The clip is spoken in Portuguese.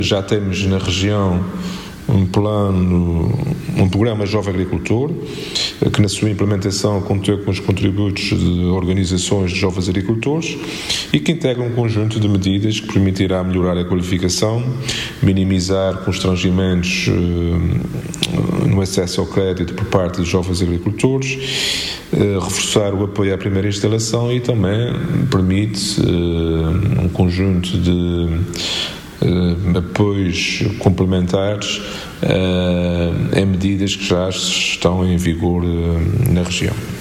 Já temos na região um programa Jovem Agricultor, que na sua implementação contou com os contributos de organizações de jovens agricultores e que integra um conjunto de medidas que permitirá melhorar a qualificação, minimizar constrangimentos no acesso ao crédito por parte dos jovens agricultores, reforçar o apoio à primeira instalação e também permite um conjunto de apoios complementares em medidas que já estão em vigor na região.